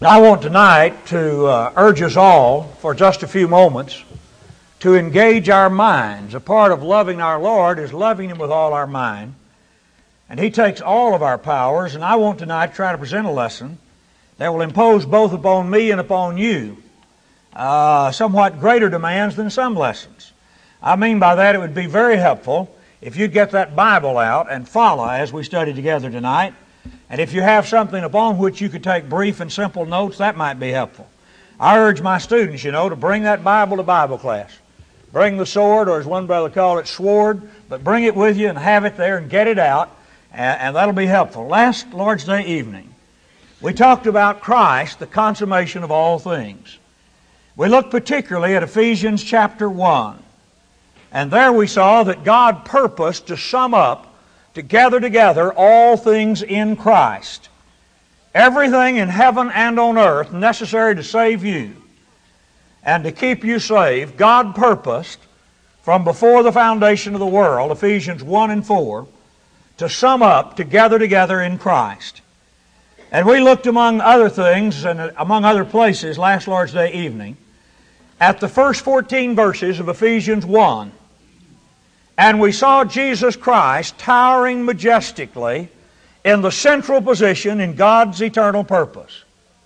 I want tonight to urge us all for just a few moments to engage our minds. A part of loving our Lord is loving Him with all our mind. And He takes all of our powers, and I want tonight to try to present a lesson that will impose both upon me and upon you somewhat greater demands than some lessons. I mean by that it would be very helpful if you'd get that Bible out and follow as we study together tonight. And if you have something upon which you could take brief and simple notes, that might be helpful. I urge my students, to bring that Bible to Bible class. Bring the sword, or as one brother called it, sword, but bring it with you and have it there and get it out, and that'll be helpful. Last Lord's Day evening, we talked about Christ, the consummation of all things. We looked particularly at Ephesians chapter 1, and there we saw that God purposed to sum up, to gather together all things in Christ. Everything in heaven and on earth necessary to save you and to keep you saved, God purposed from before the foundation of the world, Ephesians 1 and 4, to sum up, to gather together in Christ. And we looked among other things and among other places last Lord's Day evening at the first 14 verses of Ephesians 1. And we saw Jesus Christ towering majestically in the central position in God's eternal purpose.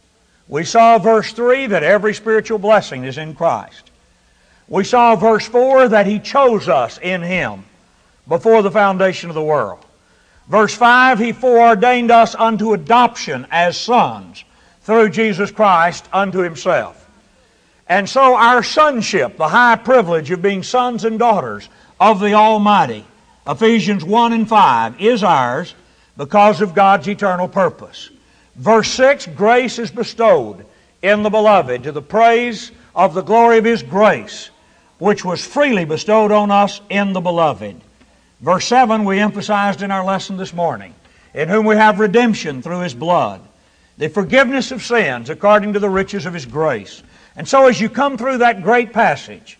We saw verse 3 that every spiritual blessing is in Christ. We saw verse 4 that He chose us in Him before the foundation of the world. Verse 5, He foreordained us unto adoption as sons through Jesus Christ unto Himself. And so our sonship, the high privilege of being sons and daughters of the Almighty, Ephesians 1 and 5, is ours because of God's eternal purpose. Verse 6, grace is bestowed in the Beloved to the praise of the glory of His grace, which was freely bestowed on us in the Beloved. Verse 7, we emphasized in our lesson this morning, in whom we have redemption through His blood, the forgiveness of sins according to the riches of His grace. And so as you come through that great passage,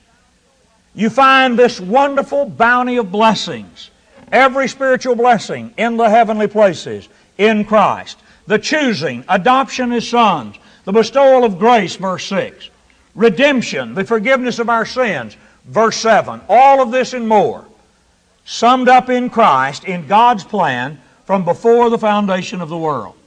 you find this wonderful bounty of blessings, every spiritual blessing in the heavenly places in Christ. The choosing, adoption as sons, the bestowal of grace, verse 6. Redemption, the forgiveness of our sins, verse 7. All of this and more, summed up in Christ in God's plan from before the foundation of the world.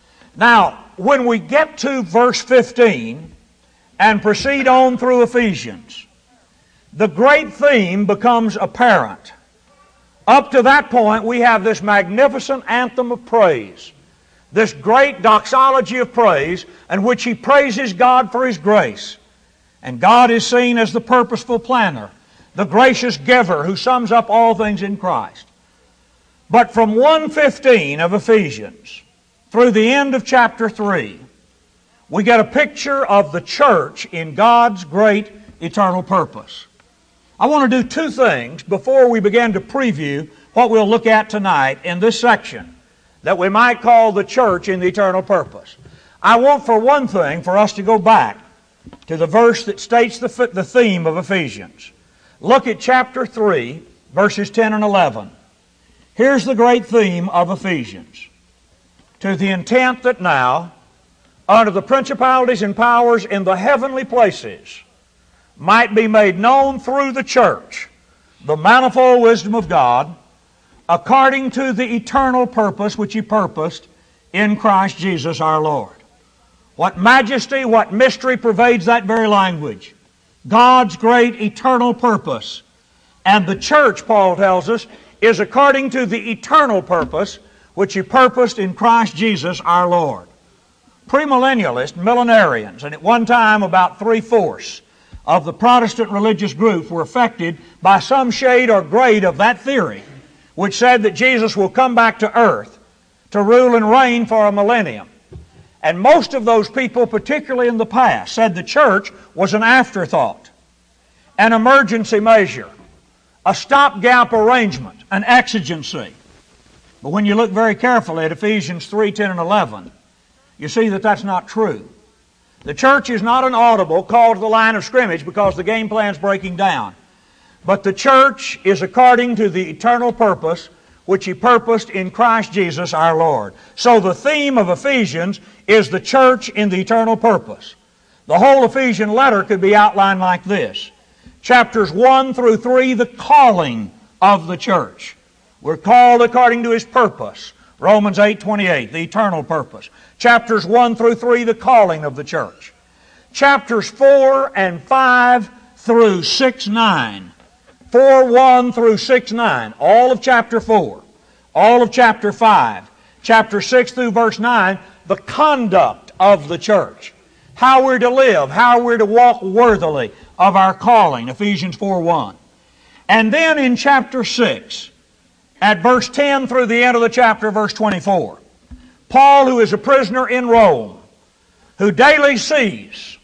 Now, when we get to verse 15 and proceed on through Ephesians, the great theme becomes apparent. Up to that point, we have this magnificent anthem of praise, this great doxology of praise in which he praises God for His grace. And God is seen as the purposeful planner, the gracious giver who sums up all things in Christ. But from 1:15 of Ephesians through the end of chapter 3, we get a picture of the church in God's great eternal purpose. I want to do two things before we begin to preview what we'll look at tonight in this section that we might call the church in the eternal purpose. I want, for one thing, for us to go back to the verse that states the theme of Ephesians. Look at chapter 3, verses 10 and 11. Here's the great theme of Ephesians. To the intent that now, under the principalities and powers in the heavenly places, might be made known through the church the manifold wisdom of God, according to the eternal purpose which He purposed in Christ Jesus our Lord. What majesty, what mystery pervades that very language. God's great eternal purpose. And the church, Paul tells us, is according to the eternal purpose which He purposed in Christ Jesus our Lord. Premillennialist millenarians, and at one time about 3/4 of the Protestant religious group were affected by some shade or grade of that theory, which said that Jesus will come back to earth to rule and reign for a millennium. And most of those people, particularly in the past, said the church was an afterthought, an emergency measure, a stopgap arrangement, an exigency. But when you look very carefully at Ephesians 3, 10, and 11, you see that that's not true. The church is not an audible call to the line of scrimmage because the game plan's breaking down. But the church is according to the eternal purpose which He purposed in Christ Jesus our Lord. So the theme of Ephesians is the church in the eternal purpose. The whole Ephesian letter could be outlined like this. Chapters 1 through 3, the calling of the church. We're called according to His purpose. Romans 8:28, the eternal purpose. Chapters 1 through 3, the calling of the church. Chapters 4 and 5 through 6:9. 4:1 through 6:9. All of chapter 4. All of chapter 5. Chapter 6 through verse 9, the conduct of the church. How we're to live, how we're to walk worthily of our calling, Ephesians 4:1. And then in chapter 6, at verse 10 through the end of the chapter, verse 24, Paul, who is a prisoner in Rome, who daily sees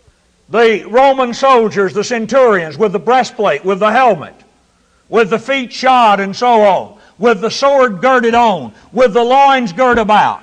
the Roman soldiers, the centurions, with the breastplate, with the helmet, with the feet shod and so on, with the sword girded on, with the loins girt about.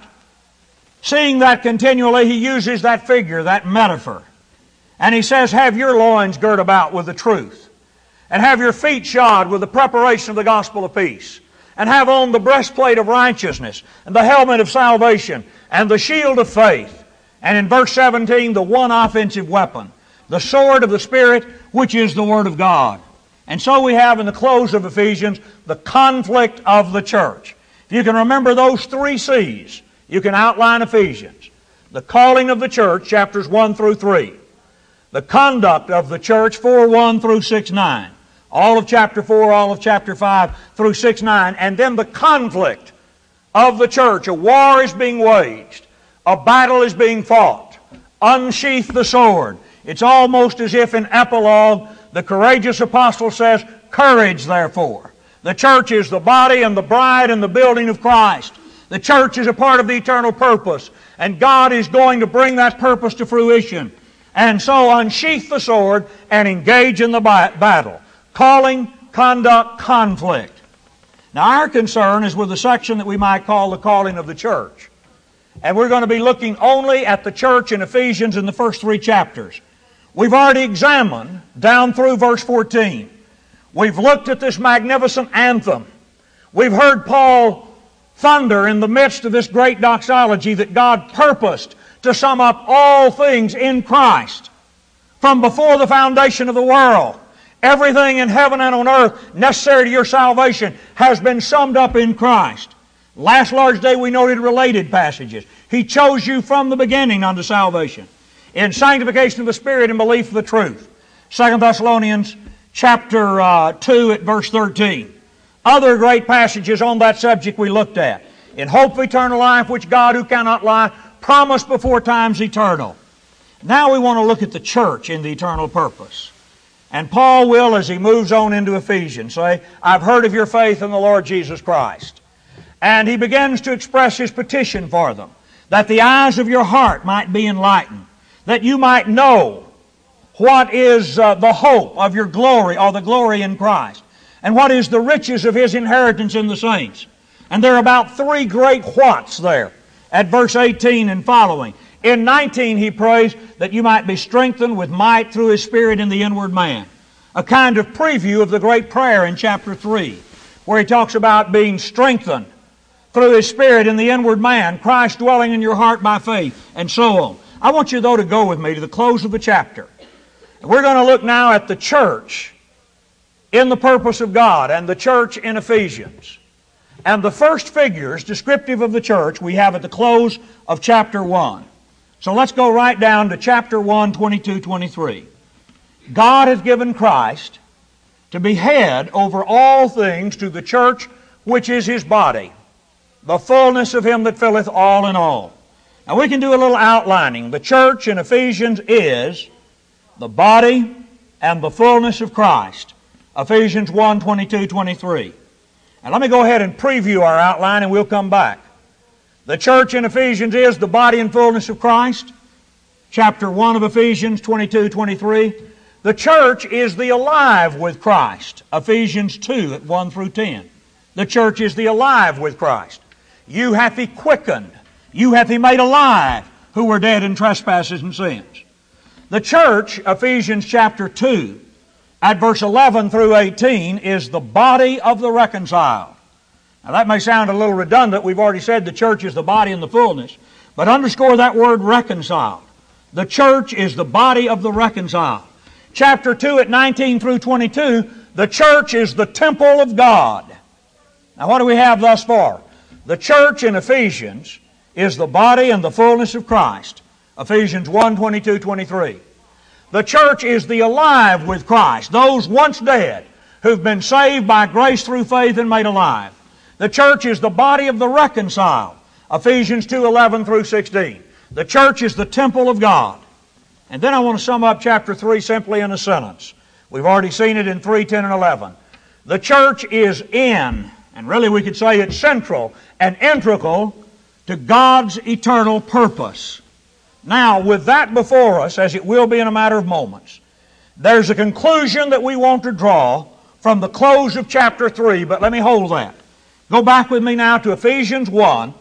Seeing that continually, he uses that figure, that metaphor. And he says, have your loins girt about with the truth, and have your feet shod with the preparation of the gospel of peace, and have on the breastplate of righteousness, and the helmet of salvation, and the shield of faith. And in verse 17, the one offensive weapon, the sword of the Spirit, which is the Word of God. And so we have in the close of Ephesians, the conflict of the church. If you can remember those three C's, you can outline Ephesians. The calling of the church, chapters 1 through 3. The conduct of the church, 4:1 through 6:9. All of chapter 4, all of chapter 5 through 6:9. And then the conflict of the church. A war is being waged. A battle is being fought. Unsheath the sword. It's almost as if in epilogue the courageous apostle says, courage therefore. The church is the body and the bride and the building of Christ. The church is a part of the eternal purpose, and God is going to bring that purpose to fruition. And so unsheath the sword and engage in the battle. Calling, conduct, conflict. Now our concern is with the section that we might call the calling of the church. And we're going to be looking only at the church in Ephesians in the first 3 chapters. We've already examined down through verse 14. We've looked at this magnificent anthem. We've heard Paul thunder in the midst of this great doxology that God purposed to sum up all things in Christ from before the foundation of the world. Everything in heaven and on earth necessary to your salvation has been summed up in Christ. Last Lord's Day we noted related passages. He chose you from the beginning unto salvation, in sanctification of the Spirit and belief of the truth. 2 Thessalonians chapter 2 at verse 13. Other great passages on that subject we looked at. In hope of eternal life, which God, who cannot lie, promised before times eternal. Now we want to look at the church in the eternal purpose. And Paul will, as he moves on into Ephesians, say, I've heard of your faith in the Lord Jesus Christ. And he begins to express his petition for them, that the eyes of your heart might be enlightened, that you might know what is the hope of your glory, or the glory in Christ, and what is the riches of His inheritance in the saints. And there are about 3 great whats there at verse 18 and following. In 19 he prays that you might be strengthened with might through His Spirit in the inward man. A kind of preview of the great prayer in chapter 3, where he talks about being strengthened through His Spirit in the inward man, Christ dwelling in your heart by faith, and so on. I want you, though, to go with me to the close of the chapter. We're going to look now at the church in the purpose of God, and the church in Ephesians. And the first figures descriptive of the church we have at the close of chapter 1. So let's go right down to chapter 1, 22, 23. God has given Christ to be head over all things to the church, which is His body, the fullness of Him that filleth all in all. Now we can do a little outlining. The church in Ephesians is the body and the fullness of Christ. Ephesians 1, 22, 23. And let me go ahead and preview our outline and we'll come back. The church in Ephesians is the body and fullness of Christ. Chapter 1 of Ephesians 22, 23. The church is the alive with Christ. Ephesians 2 at 1 through 10. The church is the alive with Christ. You hath He quickened. You hath He made alive who were dead in trespasses and sins. The church, Ephesians chapter 2, at verse 11 through 18, is the body of the reconciled. Now that may sound a little redundant. We've already said the church is the body and the fullness. But underscore that word reconciled. The church is the body of the reconciled. Chapter 2 at 19 through 22, the church is the temple of God. Now what do we have thus far? The church in Ephesians is the body and the fullness of Christ. Ephesians 1, 22, 23. The church is the alive with Christ, those once dead who've been saved by grace through faith and made alive. The church is the body of the reconciled. Ephesians 2, 11 through 16. The church is the temple of God. And then I want to sum up chapter 3 simply in a sentence. We've already seen it in 3, 10, and 11. The church is in, and really we could say it's central and integral to God's eternal purpose. Now, with that before us, as it will be in a matter of moments, there's a conclusion that we want to draw from the close of chapter 3, but let me hold that. Go back with me now to Ephesians 1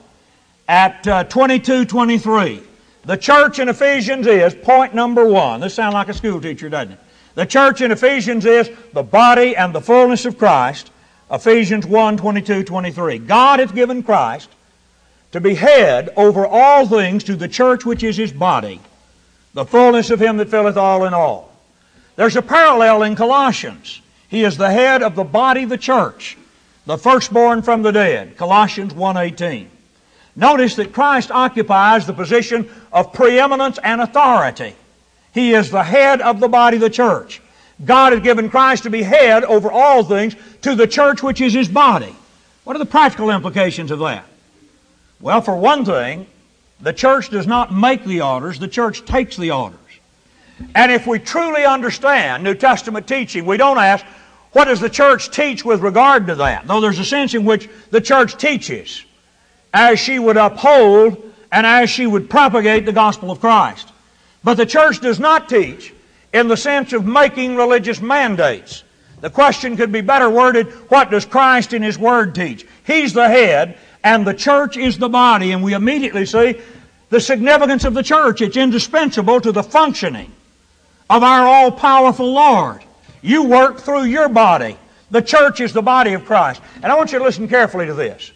at 22, 23. The church in Ephesians is, point number 1. This sounds like a school teacher, doesn't it? The church in Ephesians is the body and the fullness of Christ. Ephesians 1, 22, 23. God hath given Christ to be head over all things to the church which is His body, the fullness of Him that filleth all in all. There's a parallel in Colossians. He is the head of the body, the church, the firstborn from the dead, Colossians 1:18. Notice that Christ occupies the position of preeminence and authority. He is the head of the body, the church. God has given Christ to be head over all things to the church which is His body. What are the practical implications of that? Well, for one thing, the church does not make the orders, the church takes the orders. And if we truly understand New Testament teaching, we don't ask, what does the church teach with regard to that? Though there's a sense in which the church teaches as she would uphold and as she would propagate the gospel of Christ. But the church does not teach in the sense of making religious mandates. The question could be better worded, what does Christ in His Word teach? He's the head, and the church is the body, and we immediately see the significance of the church. It's indispensable to the functioning of our all-powerful Lord. You work through your body. The church is the body of Christ. And I want you to listen carefully to this.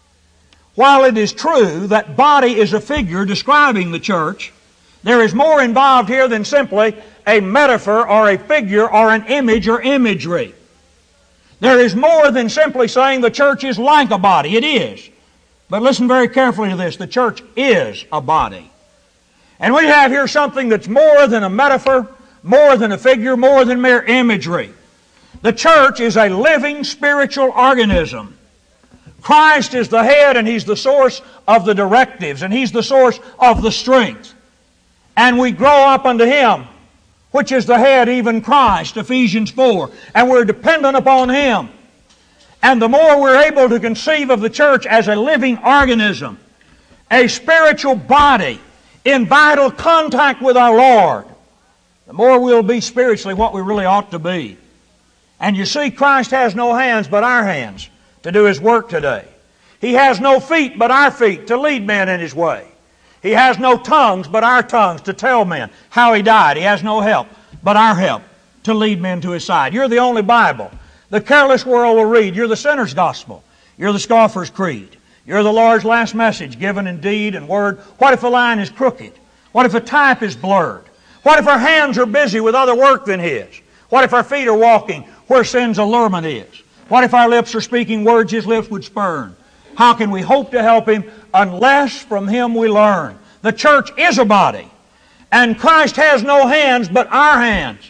While it is true that body is a figure describing the church, there is more involved here than simply a metaphor or a figure or an image or imagery. There is more than simply saying the church is like a body. It is. But listen very carefully to this. The church is a body. And we have here something that's more than a metaphor, more than a figure, more than mere imagery. The church is a living spiritual organism. Christ is the head, and He's the source of the directives, and He's the source of the strength. And we grow up unto Him, which is the head, even Christ, Ephesians 4. And we're dependent upon Him. And the more we're able to conceive of the church as a living organism, a spiritual body in vital contact with our Lord, the more we'll be spiritually what we really ought to be. And you see, Christ has no hands but our hands to do His work today. He has no feet but our feet to lead men in His way. He has no tongues but our tongues to tell men how He died. He has no help but our help to lead men to His side. You're the only Bible the careless world will read. You're the sinner's gospel. You're the scoffer's creed. You're the Lord's last message given in deed and word. What if a line is crooked? What if a type is blurred? What if our hands are busy with other work than His? What if our feet are walking where sin's allurement is? What if our lips are speaking words His lips would spurn? How can we hope to help Him unless from Him we learn? The church is a body, and Christ has no hands but our hands.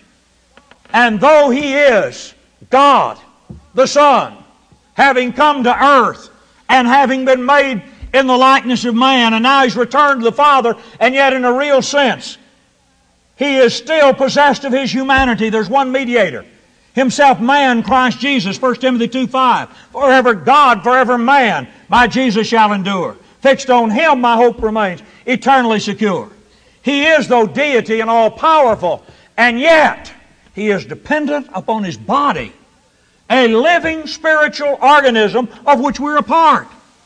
And though He is God, the Son, having come to earth and having been made in the likeness of man, and now He's returned to the Father, and yet in a real sense, He is still possessed of His humanity. There's one mediator, Himself man, Christ Jesus, 1 Timothy 2:5. Forever God, forever man, my Jesus shall endure. Fixed on Him my hope remains, eternally secure. He is, though deity and all-powerful, and yet He is dependent upon His body, a living spiritual organism of which we're a part.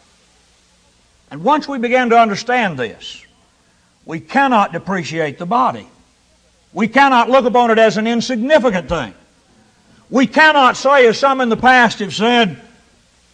And once we begin to understand this, we cannot depreciate the body. We cannot look upon it as an insignificant thing. We cannot say, as some in the past have said,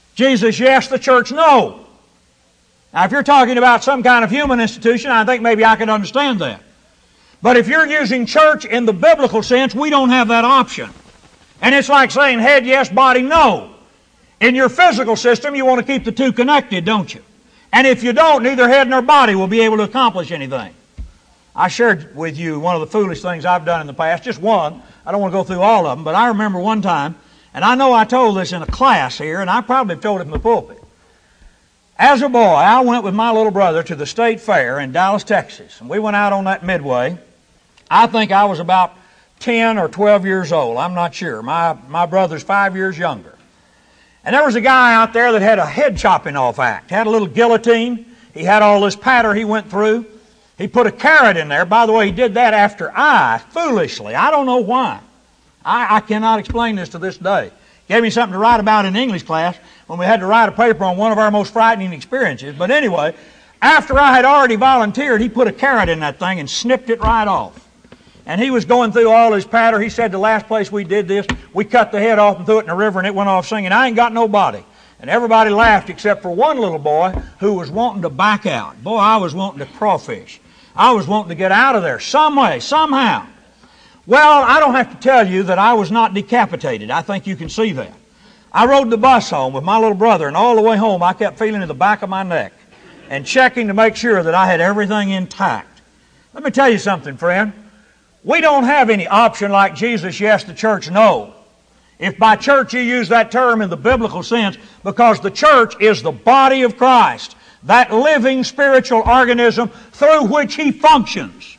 Jesus yes, the church no. Now, if you're talking about some kind of human institution, I think maybe I can understand that. But if you're using church in the biblical sense, we don't have that option. And it's like saying head yes, body no. In your physical system, you want to keep the two connected, don't you? And if you don't, neither head nor body will be able to accomplish anything. I shared with you one of the foolish things I've done in the past, just one. I don't want to go through all of them, but I remember one time, and I know I told this in a class here, and I probably told it in the pulpit. As a boy, I went with my little brother to the state fair in Dallas, Texas, and we went out on that midway. I think I was about 10 or 12 years old. I'm not sure. My brother's 5 years younger. And there was a guy out there that had a head chopping off act. Had a little guillotine. He had all this patter he went through. He put a carrot in there. By the way, he did that after foolishly, I don't know why. I cannot explain this to this day. Gave me something to write about in English class when we had to write a paper on one of our most frightening experiences. But anyway, after I had already volunteered, he put a carrot in that thing and snipped it right off. And he was going through all his patter. He said the last place we did this, we cut the head off and threw it in the river and it went off singing, I ain't got no body. And everybody laughed except for one little boy who was wanting to back out. Boy, I was wanting to crawfish. I was wanting to get out of there some way, somehow. Well, I don't have to tell you that I was not decapitated. I think you can see that. I rode the bus home with my little brother, and all the way home I kept feeling in the back of my neck and checking to make sure that I had everything intact. Let me tell you something, friend. We don't have any option like Jesus yes, the church no. If by church you use that term in the biblical sense, because the church is the body of Christ, that living spiritual organism through which He functions.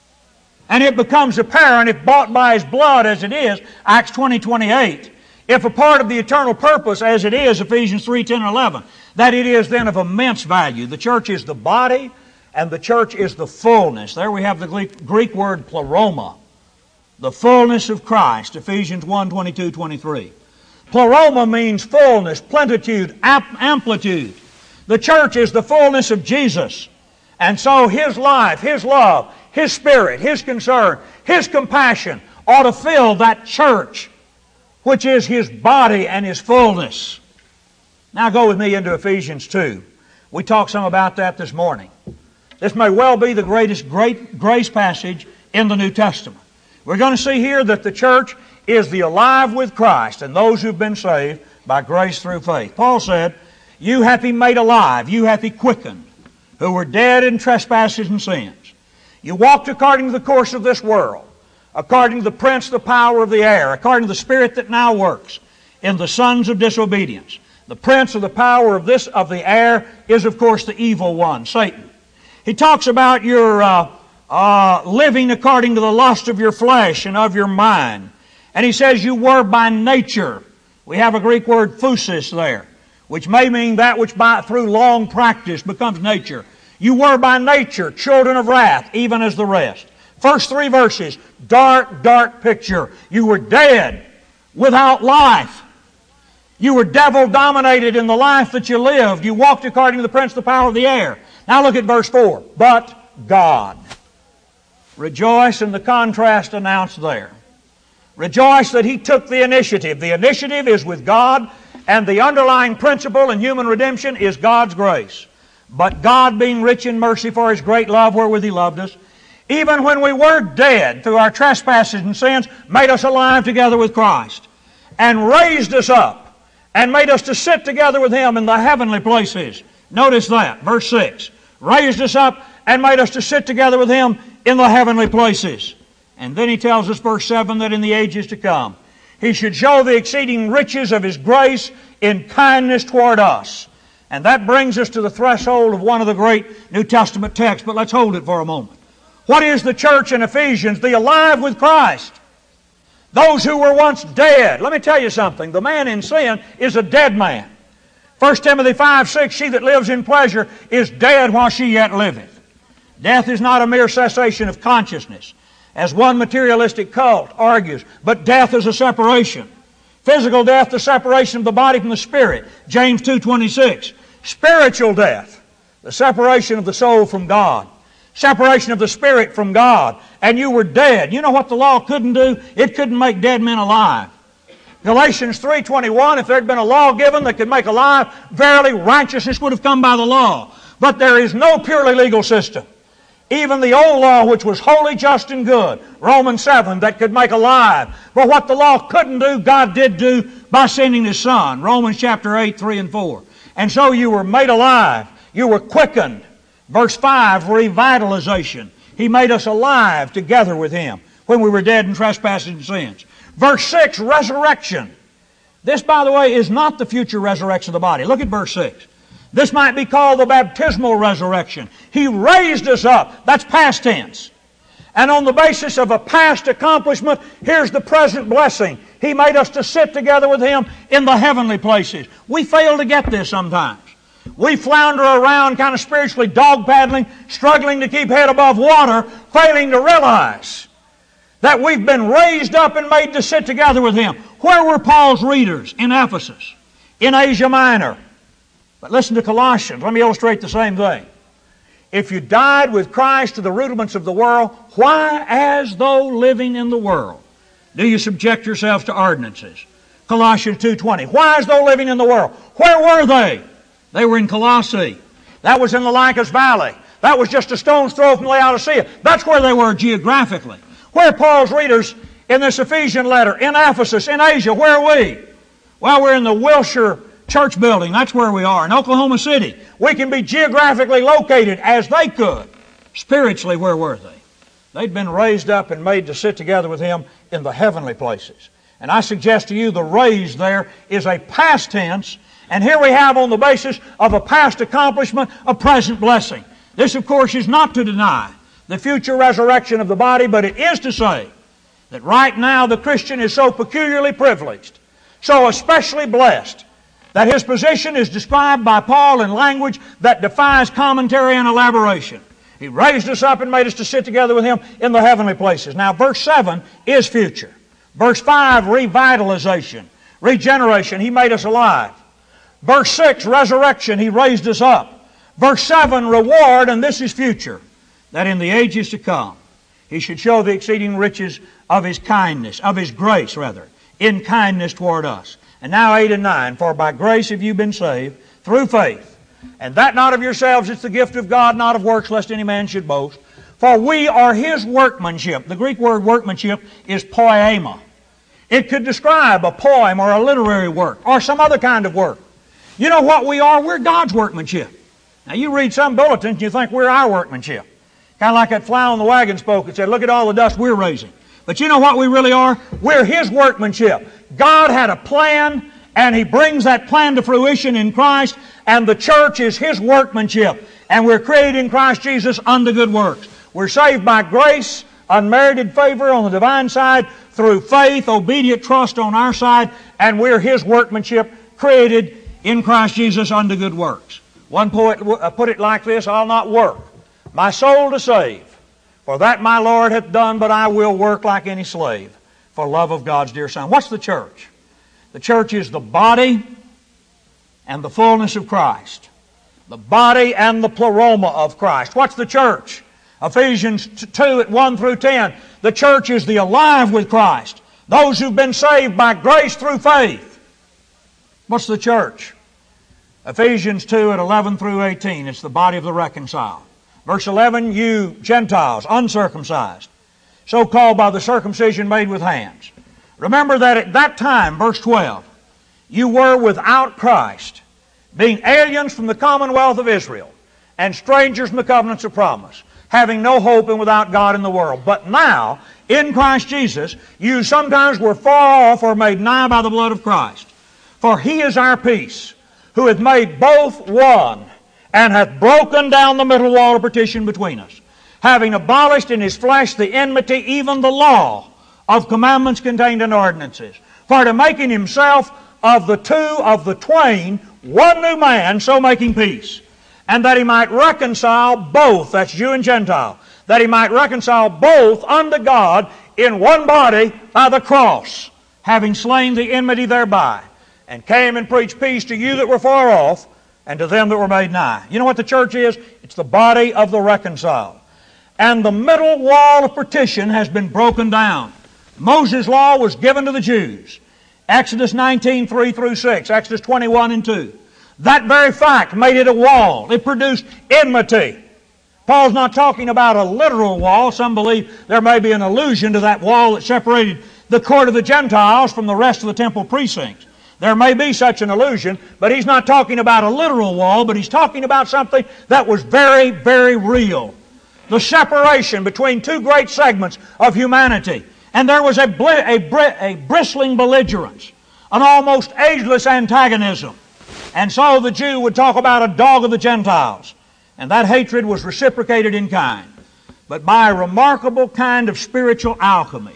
And it becomes apparent, if bought by His blood as it is, Acts 20:28, if a part of the eternal purpose as it is, Ephesians 3:10 and 11, that it is then of immense value. The church is the body, and the church is the fullness. There we have the Greek word pleroma, the fullness of Christ, Ephesians 1:22-23. Pleroma means fullness, plenitude, amplitude. The church is the fullness of Jesus. And so His life, His love, His Spirit, His concern, His compassion ought to fill that church, which is His body and His fullness. Now go with me into Ephesians 2. We talked some about that this morning. This may well be the greatest grace passage in the New Testament. We're going to see here that the church is the alive with Christ and those who've been saved by grace through faith. Paul said, you hath He made alive, you hath He quickened, who were dead in trespasses and sins. You walked according to the course of this world, according to the prince, the power of the air, according to the spirit that now works in the sons of disobedience. The prince of the power of the air is, of course, the evil one, Satan. He talks about your living according to the lust of your flesh and of your mind. And he says you were by nature. We have a Greek word phusis there, which may mean that which through long practice becomes nature. You were by nature children of wrath, even as the rest. First 3 verses, dark, dark picture. You were dead, without life. You were devil-dominated in the life that you lived. You walked according to the prince of the power of the air. Now look at verse 4. But God. Rejoice in the contrast announced there. Rejoice that He took the initiative. The initiative is with God, and the underlying principle in human redemption is God's grace. But God, being rich in mercy for His great love wherewith He loved us, even when we were dead through our trespasses and sins, made us alive together with Christ, and raised us up, and made us to sit together with Him in the heavenly places. Notice that, verse 6. Raised us up and made us to sit together with Him in the heavenly places. And then he tells us, verse 7, that in the ages to come, He should show the exceeding riches of His grace in kindness toward us. And that brings us to the threshold of one of the great New Testament texts, but let's hold it for a moment. What is the church in Ephesians? The alive with Christ. Those who were once dead. Let me tell you something. The man in sin is a dead man. 1 Timothy 5:6, she that lives in pleasure is dead while she yet liveth. Death is not a mere cessation of consciousness, as one materialistic cult argues, but death is a separation. Physical death, the separation of the body from the spirit. James 2:26. Spiritual death, the separation of the soul from God. Separation of the spirit from God. And you were dead. You know what the law couldn't do? It couldn't make dead men alive. Galatians 3:21, if there had been a law given that could make alive, verily righteousness would have come by the law. But there is no purely legal system. Even the old law, which was holy, just, and good, Romans 7, that could make alive. But what the law couldn't do, God did do by sending His Son, Romans chapter 8, 3 and 4. And so you were made alive. You were quickened. Verse 5, revitalization. He made us alive together with Him when we were dead in trespasses and sins. Verse 6, resurrection. This, by the way, is not the future resurrection of the body. Look at verse 6. This might be called the baptismal resurrection. He raised us up. That's past tense. And on the basis of a past accomplishment, here's the present blessing. He made us to sit together with Him in the heavenly places. We fail to get this sometimes. We flounder around kind of spiritually dog paddling, struggling to keep head above water, failing to realize that we've been raised up and made to sit together with Him. Where were Paul's readers? In Ephesus, in Asia Minor. But listen to Colossians. Let me illustrate the same thing. If you died with Christ to the rudiments of the world, why, as though living in the world, do you subject yourselves to ordinances? Colossians 2:20. Why, as though living in the world? Where were they? They were in Colossae. That was in the Lycus Valley. That was just a stone's throw from Laodicea. That's where they were geographically. Where are Paul's readers in this Ephesian letter? In Ephesus, in Asia. Where are we? Well, we're in the Wilshire Church building. That's where we are. In Oklahoma City. We can be geographically located as they could. Spiritually, where were they? They'd been raised up and made to sit together with Him in the heavenly places. And I suggest to you the raised there is a past tense. And here we have, on the basis of a past accomplishment, a present blessing. This, of course, is not to deny the future resurrection of the body, but it is to say that right now the Christian is so peculiarly privileged, so especially blessed, that his position is described by Paul in language that defies commentary and elaboration. He raised us up and made us to sit together with Him in the heavenly places. Now, verse 7 is future. Verse 5, revitalization, regeneration. He made us alive. Verse 6, resurrection. He raised us up. Verse 7, reward, and this is future, that in the ages to come He should show the exceeding riches of His kindness, of His grace, rather, in kindness toward us. And now 8 and 9, for by grace have you been saved, through faith. And that not of yourselves, it's the gift of God, not of works, lest any man should boast. For we are His workmanship. The Greek word workmanship is poema. It could describe a poem or a literary work or some other kind of work. You know what we are? We're God's workmanship. Now you read some bulletins and you think we're our workmanship. Kind of like that fly on the wagon spoke and said, look at all the dust we're raising. But you know what we really are? We're His workmanship. God had a plan, and He brings that plan to fruition in Christ, and the church is His workmanship. And we're created in Christ Jesus unto good works. We're saved by grace, unmerited favor on the divine side, through faith, obedient trust on our side, and we're His workmanship, created in Christ Jesus unto good works. One poet put it like this, I'll not work my soul to save, for that my Lord hath done, but I will work like any slave for love of God's dear Son. What's the church? The church is the body and the fullness of Christ. The body and the pleroma of Christ. What's the church? Ephesians 2 at 1 through 10. The church is the alive with Christ. Those who've been saved by grace through faith. What's the church? Ephesians 2 at 11 through 18. It's the body of the reconciled. Verse 11, you Gentiles, uncircumcised, so called by the circumcision made with hands. Remember that at that time, verse 12, you were without Christ, being aliens from the commonwealth of Israel, and strangers from the covenants of promise, having no hope and without God in the world. But now, in Christ Jesus, you sometimes were far off or made nigh by the blood of Christ. For He is our peace, who hath made both one, and hath broken down the middle wall of partition between us, having abolished in His flesh the enmity, even the law of commandments contained in ordinances, for to make in Himself of the two of the twain one new man, so making peace, and that He might reconcile both, that's Jew and Gentile, that He might reconcile both unto God in one body by the cross, having slain the enmity thereby, and came and preached peace to you that were far off, and to them that were made nigh. You know what the church is? It's the body of the reconciled. And the middle wall of partition has been broken down. Moses' law was given to the Jews. Exodus 19, 3 through 6, Exodus 21 and 2. That very fact made it a wall. It produced enmity. Paul's not talking about a literal wall. Some believe there may be an allusion to that wall that separated the court of the Gentiles from the rest of the temple precincts. There may be such an allusion, but he's not talking about a literal wall, but he's talking about something that was very, very real. The separation between two great segments of humanity. And there was a bristling belligerence, an almost ageless antagonism. And so the Jew would talk about a dog of the Gentiles. And that hatred was reciprocated in kind, but by a remarkable kind of spiritual alchemy.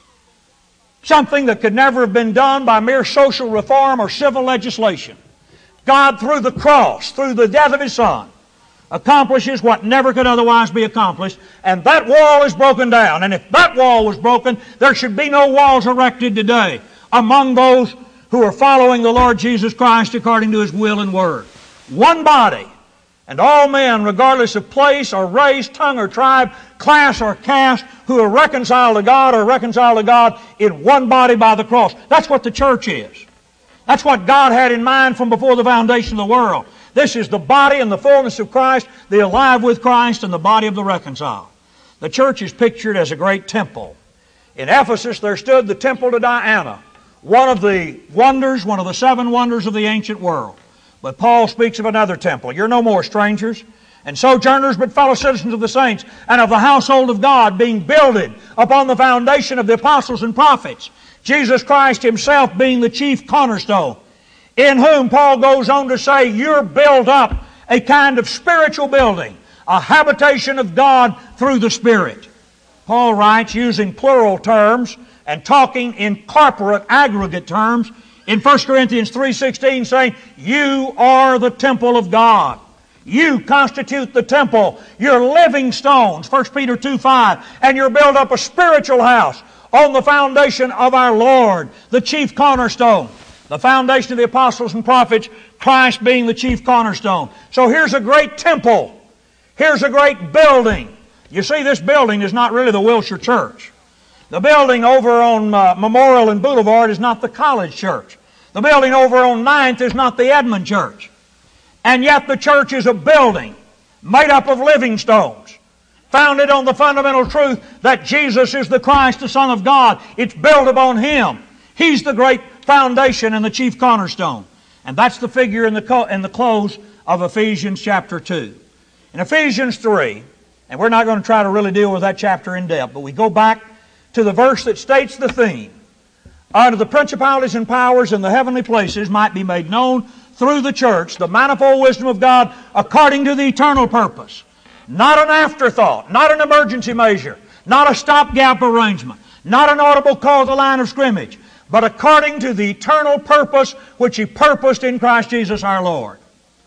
Something that could never have been done by mere social reform or civil legislation. God, through the cross, through the death of His Son, accomplishes what never could otherwise be accomplished, and that wall is broken down. And if that wall was broken, there should be no walls erected today among those who are following the Lord Jesus Christ according to His will and word. One body, and all men, regardless of place or race, tongue or tribe, class or caste, who are reconciled to God, are reconciled to God in one body by the cross. That's what the church is. That's what God had in mind from before the foundation of the world. This is the body and the fullness of Christ, the alive with Christ, and the body of the reconciled. The church is pictured as a great temple. In Ephesus there stood the temple to Diana, one of the wonders, one of the seven wonders of the ancient world. But Paul speaks of another temple. You're no more strangers and sojourners, but fellow citizens of the saints and of the household of God, being builded upon the foundation of the apostles and prophets, Jesus Christ Himself being the chief cornerstone, in whom Paul goes on to say, you're built up a kind of spiritual building, a habitation of God through the Spirit. Paul writes using plural terms and talking in corporate aggregate terms in 1 Corinthians 3:16, saying, you are the temple of God. You constitute the temple. You're living stones, 1 Peter 2:5, and you're built up a spiritual house on the foundation of our Lord, the chief cornerstone. The foundation of the apostles and prophets, Christ being the chief cornerstone. So here's a great temple. Here's a great building. You see, this building is not really the Wilshire Church. The building over on Memorial and Boulevard is not the College Church. The building over on 9th is not the Edmund Church. And yet the church is a building made up of living stones, founded on the fundamental truth that Jesus is the Christ, the Son of God. It's built upon Him. He's the great foundation and the chief cornerstone. And that's the figure in the close of Ephesians chapter 2. In Ephesians 3, and we're not going to try to really deal with that chapter in depth, but we go back to the verse that states the theme. Unto the principalities and powers in the heavenly places might be made known through the church the manifold wisdom of God according to the eternal purpose. Not an afterthought, not an emergency measure, not a stopgap arrangement, not an audible call to line of scrimmage, but according to the eternal purpose which He purposed in Christ Jesus our Lord.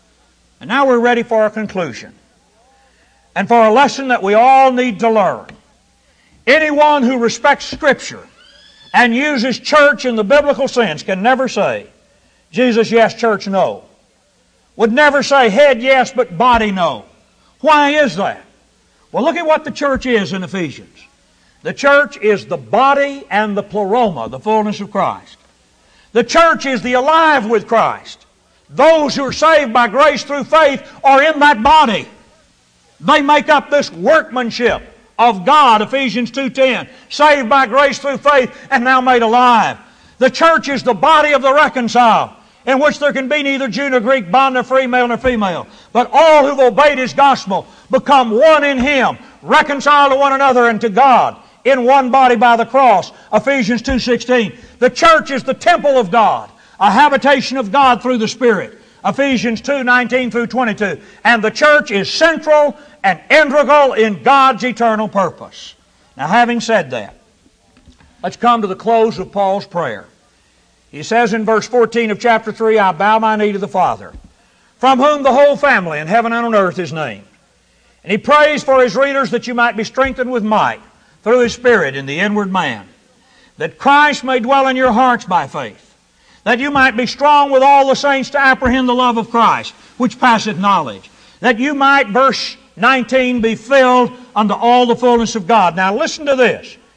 And now we're ready for a conclusion, and for a lesson that we all need to learn. Anyone who respects Scripture and uses church in the biblical sense can never say, Jesus yes, church no. Would never say head yes, but body no. Why is that? Well, look at what the church is in Ephesians. The church is the body and the pleroma, the fullness of Christ. The church is the alive with Christ. Those who are saved by grace through faith are in that body. They make up this workmanship of God, Ephesians 2:10, saved by grace through faith and now made alive. The church is the body of the reconciled, in which there can be neither Jew nor Greek, bond nor free, male nor female, but all who've obeyed His gospel become one in Him, reconciled to one another and to God, in one body by the cross, Ephesians 2:16. The church is the temple of God, a habitation of God through the Spirit, Ephesians 2:19 through 22. And the church is central and integral in God's eternal purpose. Now, having said that, let's come to the close of Paul's prayer. He says in verse 14 of chapter 3, I bow my knee to the Father, from whom the whole family in heaven and on earth is named. And he prays for his readers that you might be strengthened with might through His Spirit in the inward man, that Christ may dwell in your hearts by faith, that you might be strong with all the saints to apprehend the love of Christ, which passeth knowledge, that you might, verse 19, be filled unto all the fullness of God. Now listen to this.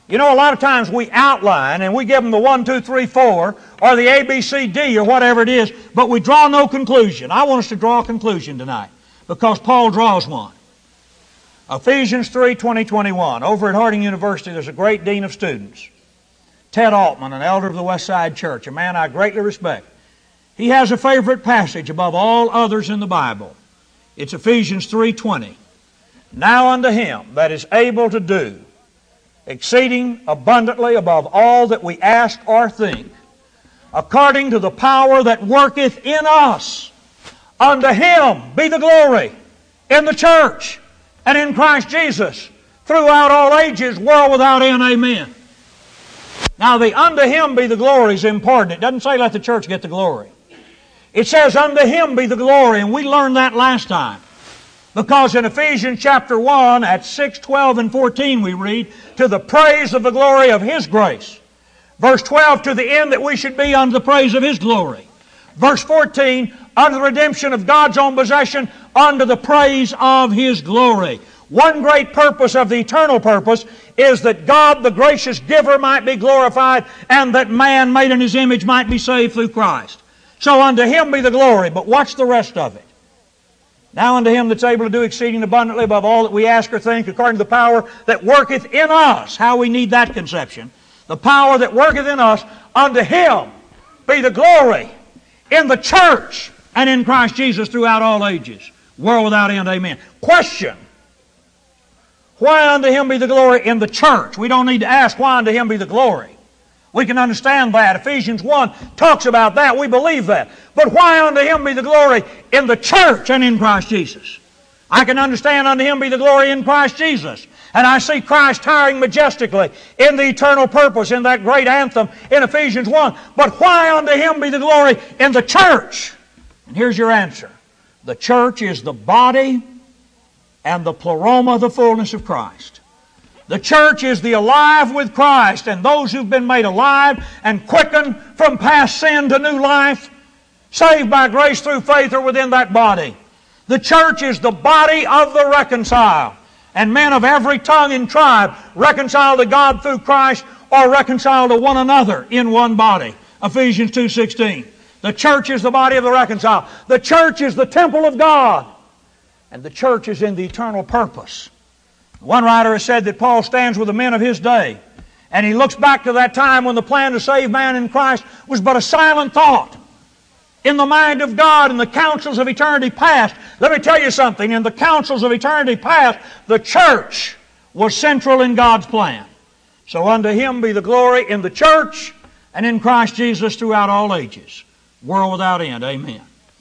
You know, a lot of times we outline and we give them the 1, 2, 3, 4 or the A, B, C, D or whatever it is, but we draw no conclusion. I want us to draw a conclusion tonight because Paul draws one. Ephesians 3, 20, 21. Over at Harding University, there's a great dean of students, Ted Altman, an elder of the West Side Church, a man I greatly respect. He has a favorite passage above all others in the Bible. It's Ephesians 3:20. Now unto Him that is able to do exceeding abundantly above all that we ask or think, according to the power that worketh in us, unto Him be the glory in the church and in Christ Jesus throughout all ages, world without end. Amen. Now the unto Him be the glory is important. It doesn't say let the church get the glory. It says unto Him be the glory, and we learned that last time. Because in Ephesians chapter 1 at 6, 12, and 14 we read, to the praise of the glory of His grace. Verse 12, to the end that we should be unto the praise of His glory. Verse 14, unto the redemption of God's own possession, unto the praise of His glory. One great purpose of the eternal purpose is that God, the gracious giver, might be glorified and that man made in His image might be saved through Christ. So unto Him be the glory, but watch the rest of it. Now unto Him that's able to do exceeding abundantly above all that we ask or think, according to the power that worketh in us. How we need that conception. The power that worketh in us, unto Him be the glory in the church and in Christ Jesus throughout all ages, world without end. Amen. Question. Why unto Him be the glory in the church? We don't need to ask why unto Him be the glory. We can understand that. Ephesians 1 talks about that. We believe that. But why unto Him be the glory in the church and in Christ Jesus? I can understand unto Him be the glory in Christ Jesus. And I see Christ towering majestically in the eternal purpose in that great anthem in Ephesians 1. But why unto Him be the glory in the church? And here's your answer. The church is the body and the pleroma, the fullness of Christ. The church is the alive with Christ, and those who've been made alive and quickened from past sin to new life, saved by grace through faith, are within that body. The church is the body of the reconciled, and men of every tongue and tribe reconciled to God through Christ or reconciled to one another in one body. Ephesians 2:16. The church is the body of the reconciled. The church is the temple of God, and the church is in the eternal purpose. One writer has said that Paul stands with the men of his day, and he looks back to that time when the plan to save man in Christ was but a silent thought in the mind of God in the councils of eternity past. Let me tell you something. In the councils of eternity past, the church was central in God's plan. So unto Him be the glory in the church and in Christ Jesus throughout all ages, world without end. Amen.